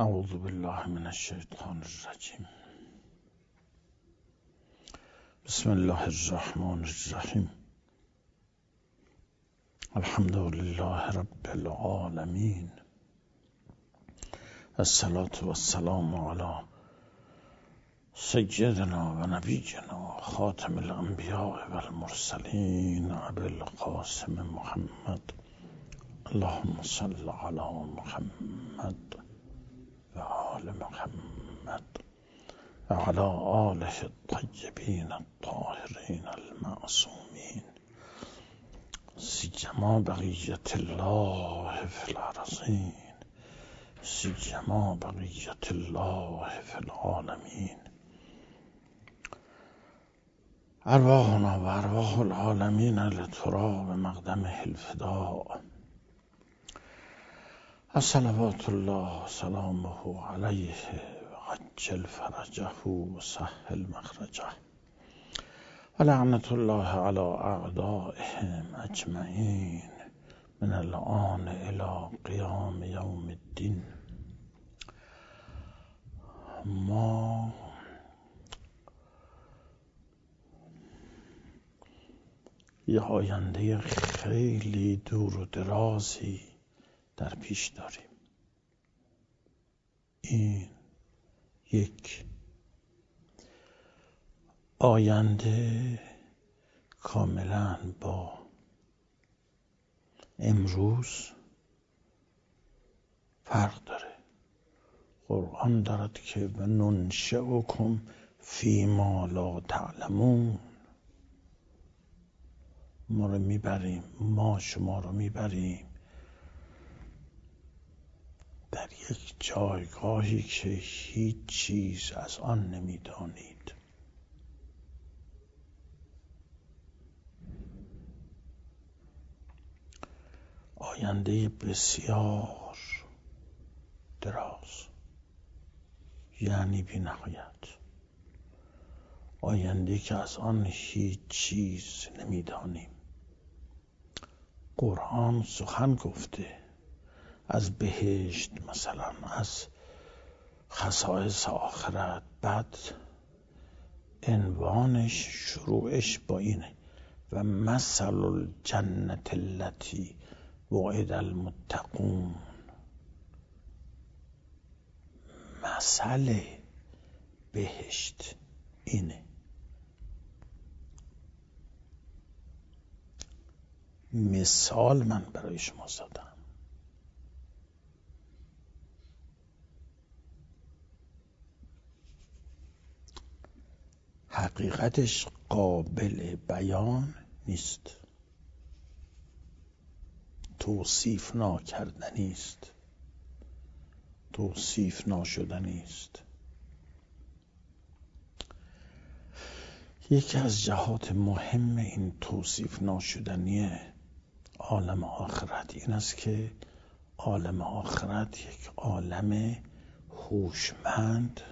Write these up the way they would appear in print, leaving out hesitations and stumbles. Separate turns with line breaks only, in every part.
اعوذ بالله من الشیطان الرجیم. بسم الله الرحمن الرحیم. الحمد لله رب العالمین. الصلاة والسلام علی سیدنا و نبینا خاتم الانبیاء و المرسلین ابی القاسم محمد. اللهم صل علی محمد و آل محمد و علی آله الطیبین الطاهرین المعصومین سیما بقیت الله فی الارضین سیما بقیت الله فی العالمین. ارواحنا و ارواح العالمین لتراب مقدمه الفداء. صلوات الله سلامه علیه و عجل فرجه و سهل مخرجه و لعنت الله علی اعدائهم اجمعین من الآن الی قیام یوم الدین. ما یه آینده خیلی دور و درازی در پیش داریم. این یک آینده کاملا با امروز فرق داره. قرآن دارد که و ننشئکم فیما لا تعلمون. ما شما رو میبریم در یک جایگاهی که هیچ چیز از آن نمیدانید. آینده بسیار دراز، یعنی بی نهایت. آینده که از آن هیچ چیز نمیدانیم. قرآن سخن گفته از بهشت، مثلا از خصائص آخرت. بعد عنوانش شروعش با اینه و مثل الجنة التي وعد المتقون. مثل بهشت اینه. مثال من برای شما زدم. حقیقتش قابل بیان نیست، توصیف ناکردنی است، توصیف ناشدنی است. یکی از جهات مهم این توصیف ناشدنی عالم آخرت این است که عالم آخرت یک عالم هوشمند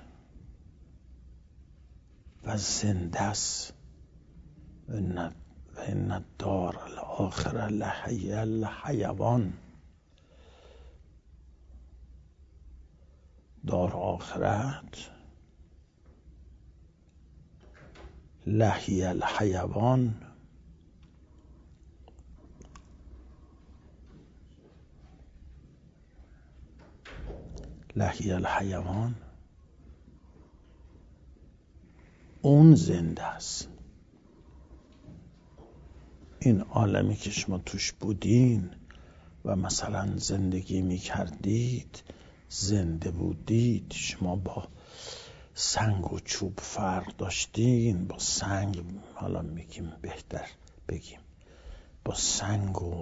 و زنده است. و ان الدار الاخره لهی الحیوان. دار آخرت لهی الحیوان، لهی الحیوان اون زنده است. این عالمی که شما توش بودین و مثلا زندگی میکردید، زنده بودید، شما با سنگ و چوب فرق داشتین. با سنگ، حالا میگیم بهتر بگیم با سنگ و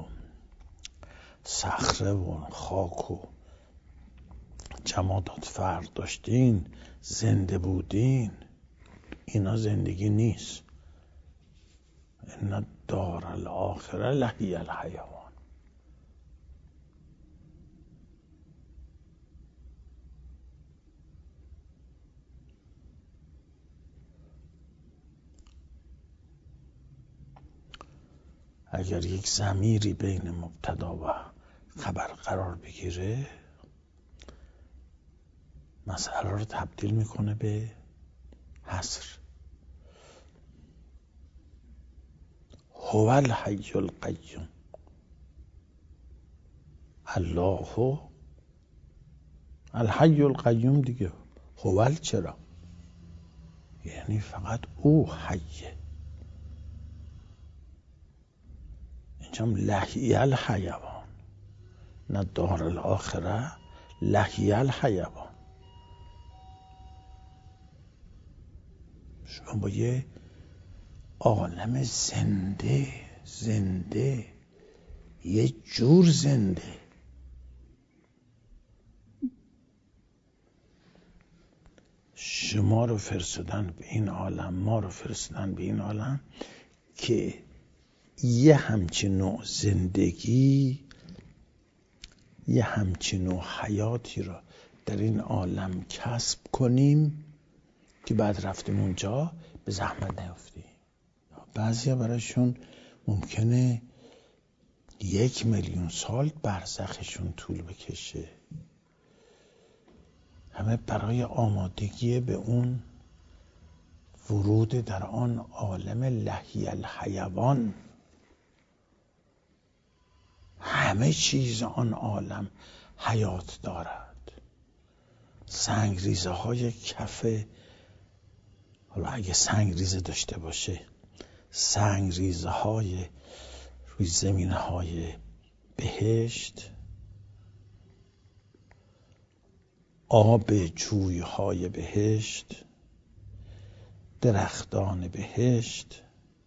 صخره و خاک و جمادات فرق داشتین، زنده بودین. اینا زندگی نیست. ان الدار الاخره لهی الحیوان. اگر یک ضمیری بین مبتدا و خبر قرار بگیره، مسئله رو تبدیل میکنه به حصر. هو الحی القیوم، الله الحی القیوم دیگه. هو چرا؟ یعنی فقط او حیه. اینجام لحی الحیوان، نه دار الاخره، لحی الحیوان. شما با یه عالم زنده یه جور زنده شما رو فرستادن به این عالم، ما رو فرستادن به این عالم که یه همچین نوع زندگی، یه همچین نوع حیاتی را در این عالم کسب کنیم که بعد رفتیم اونجا به زحمت نیفتیم. بعضیا برایشون ممکنه 1,000,000 سال برزخشون طول بکشه. همه برای آمادگی به اون ورود در آن عالم لحی الحیوان. همه چیز آن عالم حیات دارد. سنگریزه های کف، حالا اگه سنگریزه داشته باشه، سنگریزه های روی زمین های بهشت، آب جوی های بهشت، درختان بهشت،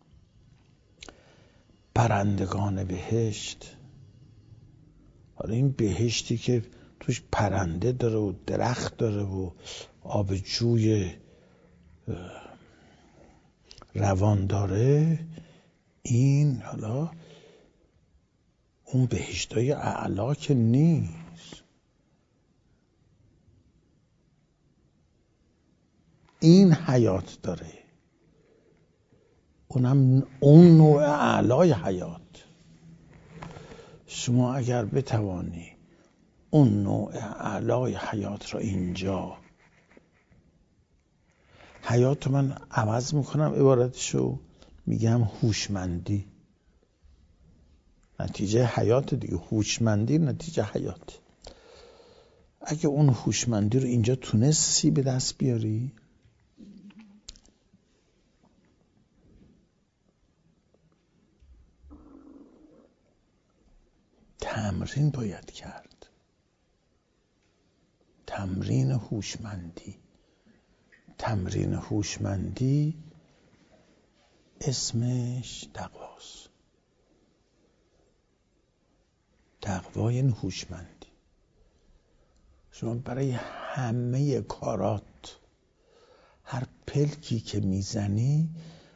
پرندگان بهشت. حالا این بهشتی که توش پرنده داره و درخت داره و آب جوی روان داره، این حالا اون بهشتای اعلا که نیست. این حیات داره، اونم اون نوع اعلای حیات. شما اگر بتوانی اون نوع اعلای حیات را اینجا، حیات من عوض میکنم عبارتشو، میگم هوشمندی. نتیجه حیات دیگه، هوشمندی نتیجه حیات. اگه اون هوشمندی رو اینجا تونستی به دست بیاری، تمرین باید کرد. تمرین هوشمندی. تمرین هوشمندی اسمش تقواست. تقوا یعنی هوشمندی. شما برای همه کارات، هر پلکی که میزنی،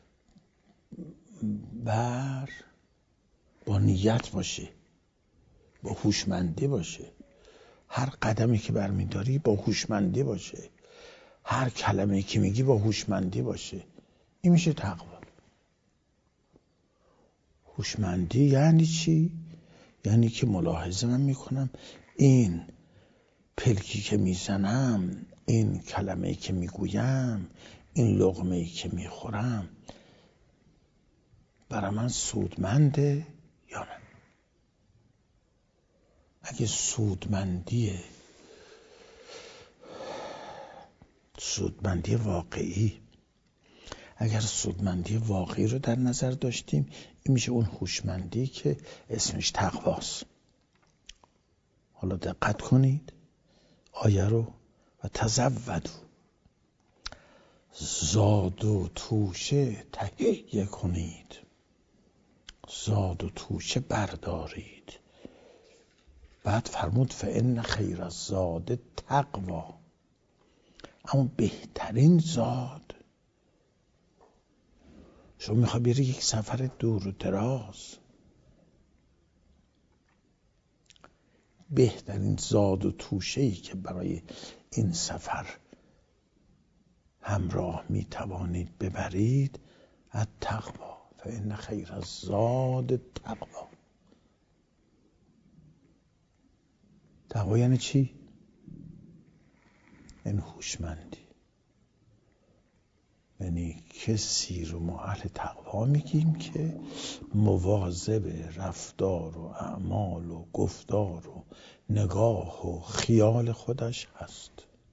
با نیت باشه، با هوشمندی باشه. هر قدمی که برمیداری با هوشمندی باشه. هر کلمه‌ای که میگی با هوشمندی باشه. این میشه تقوا. هوشمندی یعنی چی؟ یعنی که ملاحظه من میکنم این پلکی که میزنم، این کلمه‌ای که میگویم، این لقمه‌ای که میخورم برای من سودمنده یا نه. اگه سودمندی واقعی، اگر سودمندی واقعی رو در نظر داشتیم، این میشه اون هوشمندی که اسمش تقواست. حالا دقت کنید آیه رو. و تزودوا، زاد و توشه تهیه کنید، زاد و توشه بردارید. بعد فرمود فإن خیر الزاد تقوا. اما بهترین زاد، شما میخوای بری یک سفر دور و دراز، بهترین زاد و توشه‌ای که برای این سفر همراه میتوانید ببرید التقوا. فإن خیر الزاد تقوا. تقوا یعنی چی؟ این هوشمندی. یعنی کسی رو ما اهل تقوا میگیم که مواظب رفتار و اعمال و گفتار و نگاه و خیال خودش هست.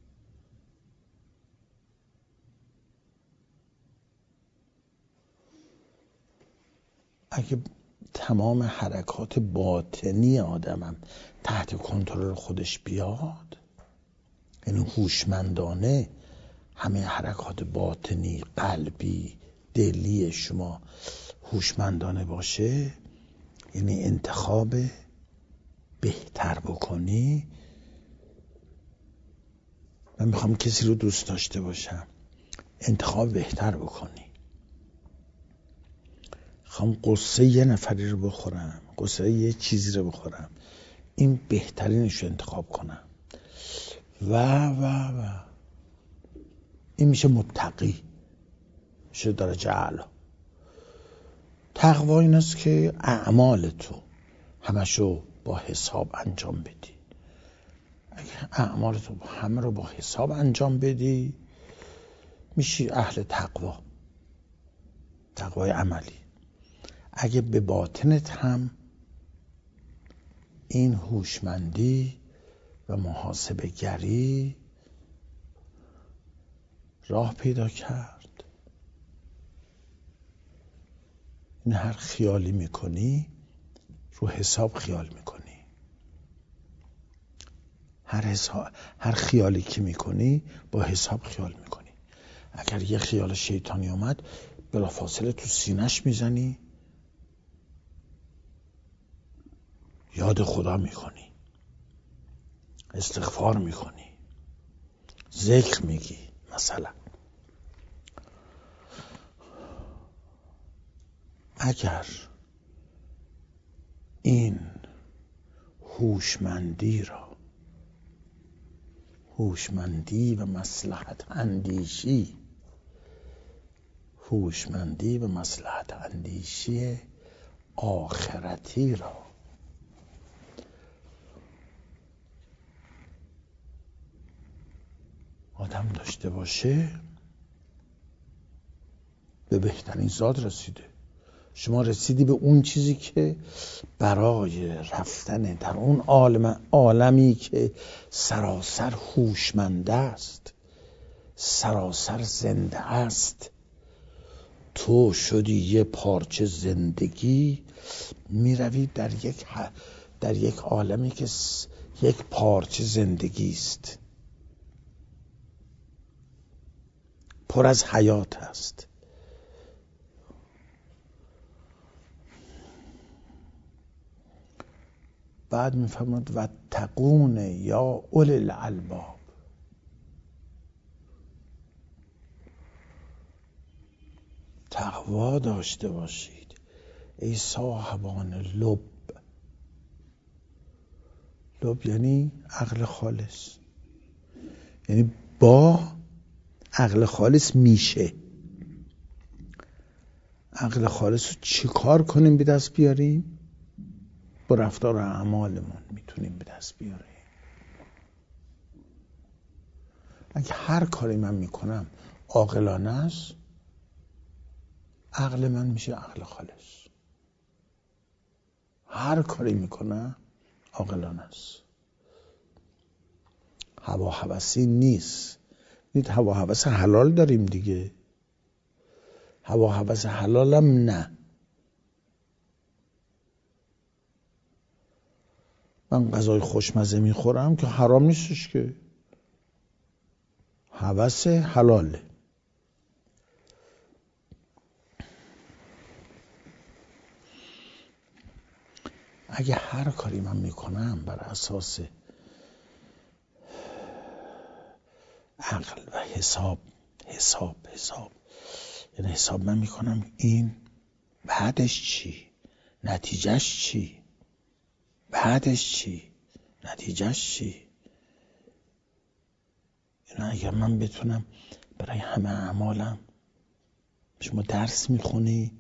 اگه تمام حرکات باطنی آدمم تحت کنترل خودش بیاد، یعنی هوشمندانه همه حرکات باطنی، قلبی، دلی شما هوشمندانه باشه، یعنی انتخاب بهتر بکنی. من میخوام کسی رو دوست داشته باشم، انتخاب بهتر بکنی. میخوام قصه یه نفری رو بخورم، قصه یه چیزی رو بخورم، این بهترینش رو انتخاب کنم و این میشه متقی، میشه درجه اعلی. تقوا این است که اعمال تو همشو با حساب انجام بدی. اگه اعمال تو همه رو با حساب انجام بدی، میشی اهل تقوا، تقوای عملی. اگه به باطنت هم این هوشمندی و محاسبه گری راه پیدا کرد، این هر خیالی میکنی رو حساب خیال میکنی، هر خیالی که میکنی با حساب خیال میکنی. اگر یه خیال شیطانی اومد بلافاصله تو سینه‌ش میزنی، یاد خدا میکنی، استغفار میکنی، ذکر میگی. مثلا اگر این هوشمندی و مصلحت اندیشی آخرتی را آدم داشته باشه، به بهترین زاد رسیده. شما رسیدی به اون چیزی که برای رفتن در اون عالمی که سراسر هوشمند است، سراسر زنده است، تو شدی یه پارچه زندگی، میروی در یک عالمی که یک پارچه زندگی است، پر از حیات است. بعد میفرماد و تقون یا اولی الالباب، تقوا داشته باشید ای صاحبان لب. لب یعنی عقل خالص، یعنی با عقل خالص میشه. عقل خالص رو چی کار کنیم به دست بیاریم؟ با رفتار و اعمالمون میتونیم به دست بیاریم. اگه هر کاری من میکنم عاقلانه است، عقل من میشه عقل خالص. هر کاری میکنم عاقلانه است، هوا هوسی نیست. هوا هوس حلال داریم دیگه، هوا هوس حلالم نه. من غذای خوشمزه میخورم که حرام نیستش، که هوس حلاله. اگه هر کاری من میکنم بر اساس عقل و حساب، یعنی حساب من میکنم این بعدش چی، نتیجهش چی، بعدش چی، نتیجهش چی. یعنی اگر من بتونم برای همه اعمالم، شما درس میخونی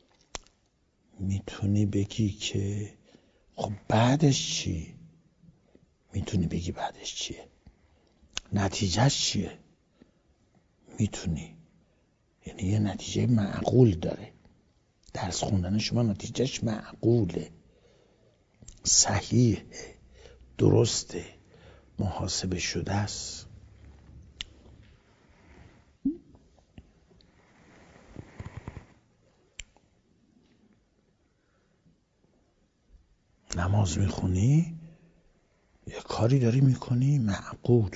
میتونی بگی که خب بعدش چی، میتونی بگی بعدش چیه. نتیجهش چیه؟ میتونی، یعنی یه نتیجه معقول داره. درس خوندن شما نتیجهش معقوله، صحیحه، درسته، محاسبه شده است. نماز میخونی، یه کاری داری میکنی معقول،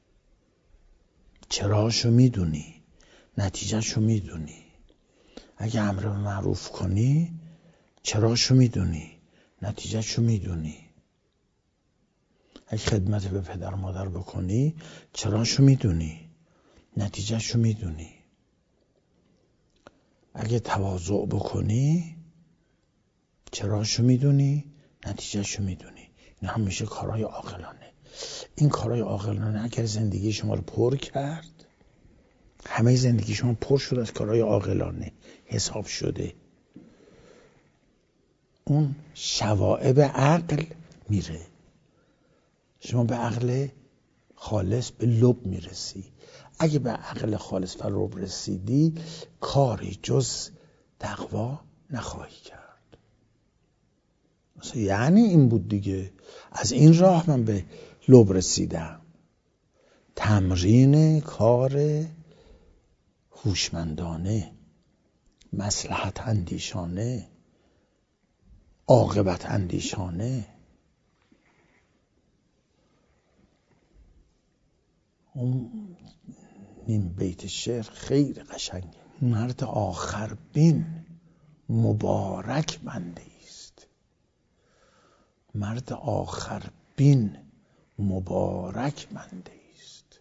چراشو میدونی، نتیجهشو میدونی. اگه امر به معروف کنی، چراشو میدونی، نتیجهشو میدونی. اگه خدمت به پدر و مادر بکنی، چراشو میدونی، نتیجهشو میدونی. اگه تواضع بکنی، چراشو میدونی، نتیجهشو میدونی. این هم میشه کارهای عاقلانه. این کارهای عاقلانه اگر زندگی شما رو پر کرد، همه زندگی شما پر شد از کارهای عاقلانه، حساب شده، اون شوائب عقل میره، شما به عقل خالص، به لب میرسی. اگه به عقل خالص و لب رسیدی، کاری جز تقوا نخواهی کرد. مثلا یعنی این بود دیگه، از این راه من به لب رسیدم. تمرین کار هوشمندانه، مصلحت اندیشانه، عاقبت اندیشانه. اون نیم بیت شعر خیلی قشنگه. مرد آخر بین مبارک بنده است. مرد آخر بین مبارک بنده است.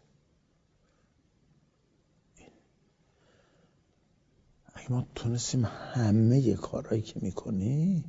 اگه ما تونستیم همه کارهایی که میکنی،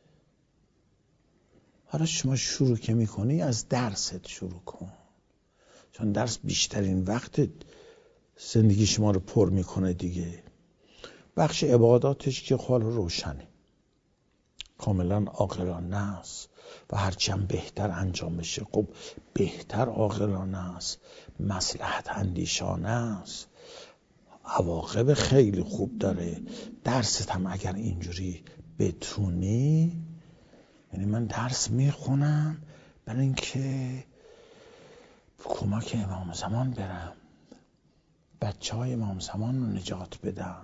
حالا شما شروع که میکنی از درست شروع کن، چون درس بیشترین وقت زندگی شما رو پر میکنه دیگه. بخش عباداتش که حال روشنه، کاملا عاقلانه است و هرچی هم بهتر انجام بشه خب بهتر عاقلانه است، مصلحت اندیشانه است، عواقب خیلی خوب داره. درست هم اگر اینجوری بتونی، یعنی من درس میخونم برای اینکه کمک امام زمان برم، بچه های امام زمان رو نجات بدم،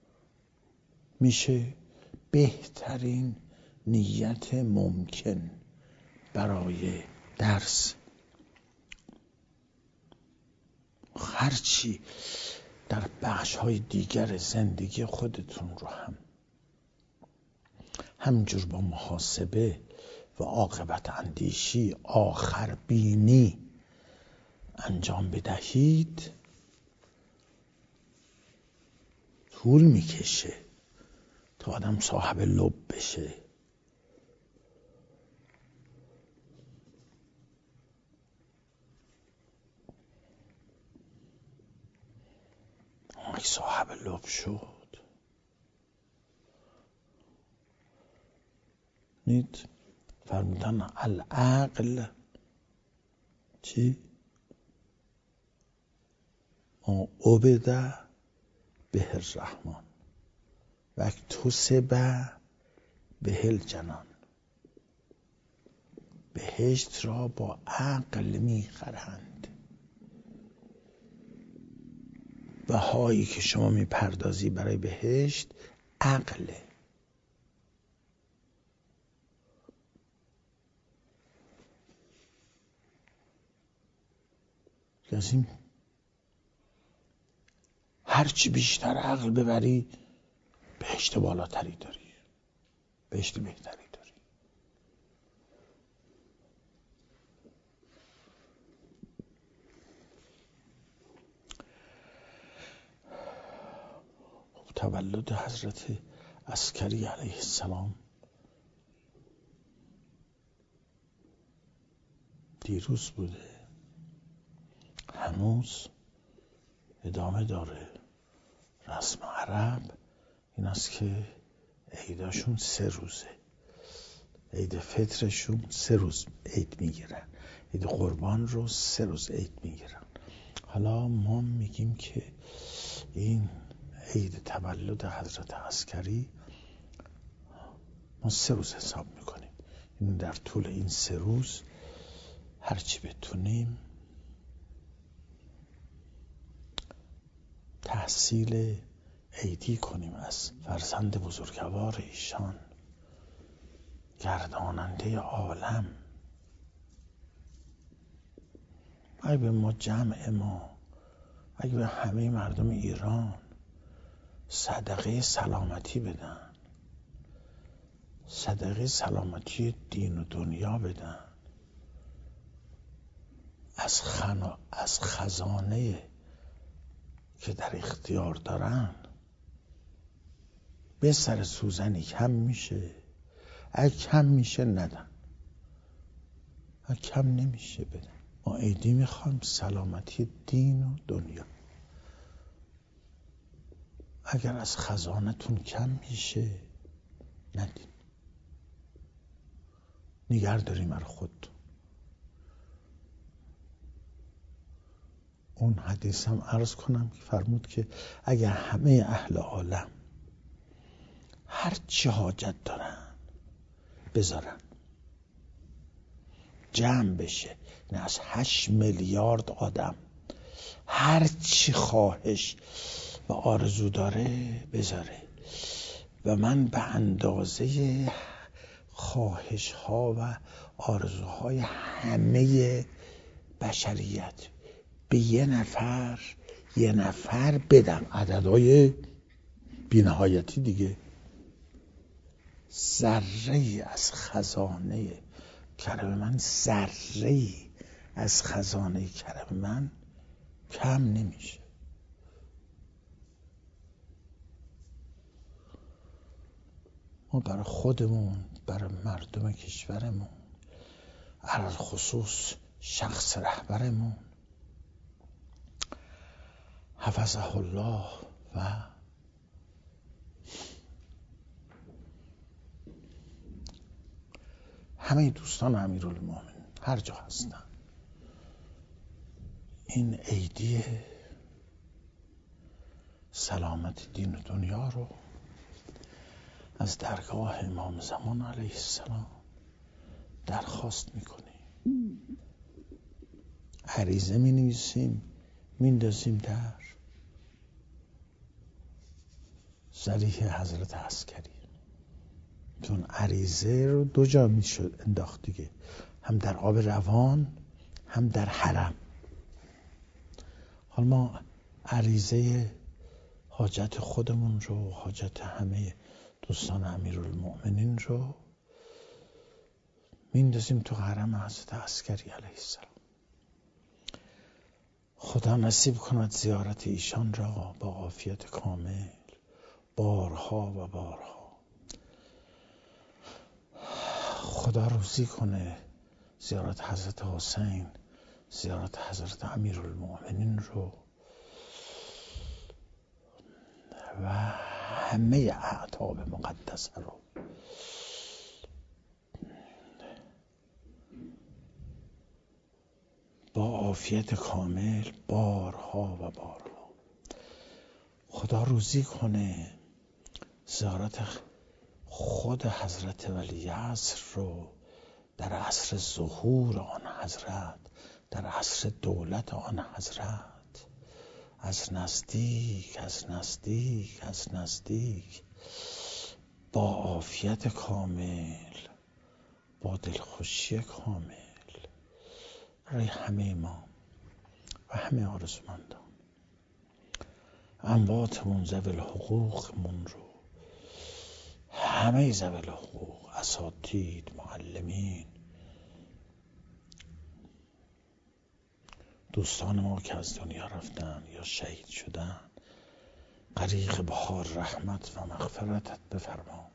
میشه بهترین نیت ممکن برای درس. هرچی در بخش‌های دیگر زندگی خودتون رو هم همینجور با محاسبه و عاقبت اندیشی، آخر بینی انجام بدهید، طول میکشه تا آدم صاحب لب بشه. اگه صاحب لب شد، نید فرمودن العقل چی؟ عبده به الرحمن و اکتسب به الجنان. بهشت را با عقل میخرند. بهایی که شما میپردازی برای بهشت عقله. لازم هرچی بیشتر عقل ببری بهشت بالاتری داری، بهشت بهتری داری. تولد حضرت عسکری علیه السلام دیروز بوده، هنوز ادامه داره. رسم عرب این است که عیداشون 3 روزه، عید فطرشون 3 روز عید میگیرن، عید قربان رو 3 روز عید میگیرن. حالا ما میگیم که این عید تولد حضرت عسکری ما 3 روز حساب میکنیم. این در طول این 3 روز هرچی بتونیم تحصیل عیدی کنیم از فرزند بزرگوار ایشان، گرداننده عالم. اگه به ما جمع ما، اگه به همه مردم ایران صدقه سلامتی بدن، صدقه سلامتی دین و دنیا بدن، از خزانه که در اختیار دارن به سر سوزنی کم میشه. اگه کم میشه ندن، اگه کم نمیشه بدن. ما عیدی میخوایم سلامتی دین و دنیا. اگر از خزانتون کم میشه ندین، نگه داریم برای خودتون. اون حدیث هم عرض کنم که فرمود که اگر همه اهل عالم هر چی حاجت دارن بذارن، جمع بشه، نه از 8 میلیارد آدم هر چی خواهش و آرزو داره بذاره و من به اندازه خواهش ها و آرزوهای همه بشریت به یه نفر بدم، عددهای بی‌نهایتی دیگه، ذره از خزانه کرم من، ذره از خزانه کرم من کم نمیشه. ما برای خودمون، برای مردم کشورمون، علل خصوص شخص رهبرمون حفظه الله و همه دوستان امیرالمومنین هر جا هستن، این عیدی سلامت دین و دنیا رو از درگاه امام زمان علیه السلام درخواست میکنیم. عریضه مینویسیم، میندازیم در ضریح حضرت عسکری. چون عریضه رو 2 جا میشد انداخت دیگه، هم در آب روان هم در حرم. حالا ما عریضه حاجت خودمون رو، حاجت همه دوستان امیرالمومنین رو میندازیم تو حرم حضرت عسکری علیه السلام. خدا نصیب کند زیارت ایشان را با عافیت کامل بارها و بارها. خدا روزی کنه زیارت حضرت حسین، زیارت حضرت امیرالمومنین رو و همه اعتاب مقدسه رو با عافیت کامل بارها و بارها. خدا روزی کنه زیارت خود حضرت ولیعصر رو در عصر ظهور آن حضرت، در عصر دولت آن حضرت، از نزدیک با عافیت کامل، با دلخوشی کامل برای همه ما و همه آرزومندان، امواتمون، ذوی الحقوقمون رو، همه ذوی الحقوق، اساتید، معلمین، دوستان ما که از دنیا رفتن یا شهید شدن، غریق بحار رحمت و مغفرتت بفرما.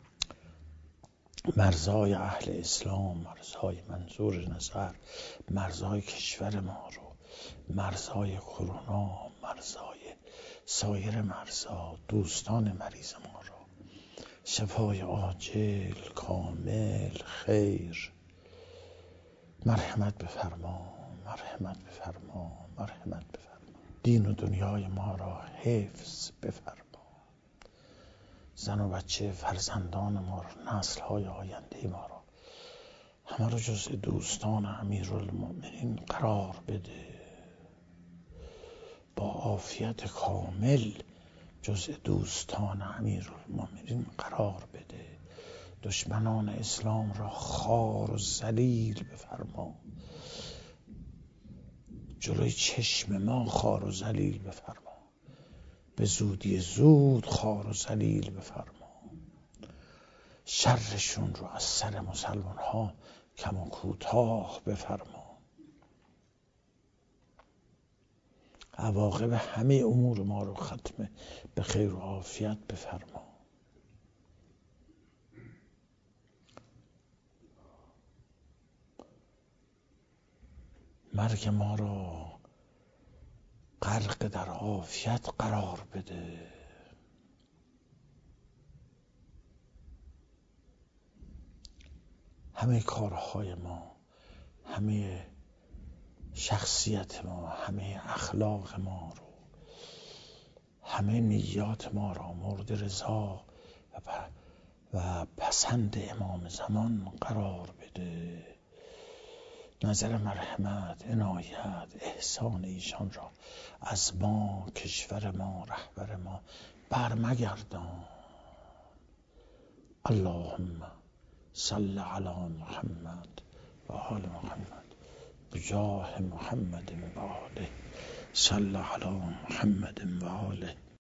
مرزای اهل اسلام، مرزای منظور نظر، مرزای کشور ما رو، مرزای کرونا، مرزای سایر مرزا، دوستان مریض ما رو شفای عاجل، کامل، خیر، مرحمت بفرما، مرحمت بفرما، مرحمت بفرما. دین و دنیای ما را حفظ بفرما. زن و بچه فرزندان ما را، نسل‌های آینده ما را، همه را جز دوستان امیرالمؤمنین قرار بده. با عافیت کامل جز دوستان امیرالمؤمنین قرار بده. دشمنان اسلام را خوار و ذلیل بفرما. جلوی چشم ما خوار و ذلیل بفرما. به زودی زود خوار و ذلیل بفرما. شرشون رو از سر مسلمان ها کم و کوتاه بفرما. عواقب همه امور ما رو ختم به خیر و عافیت بفرما. مرگ ما را غرق در عافیت قرار بده. همه کارهای ما، همه شخصیت ما، همه اخلاق ما رو، همه نیات ما را مورد رضا و پسند امام زمان قرار بده. نظر مرحمت، عنایت، احسان ایشان را از ما، کشور ما، رهبر ما برمگردان. اللهم صل علی محمد و آل محمد بجاه محمد و آله. صل علی محمد و آله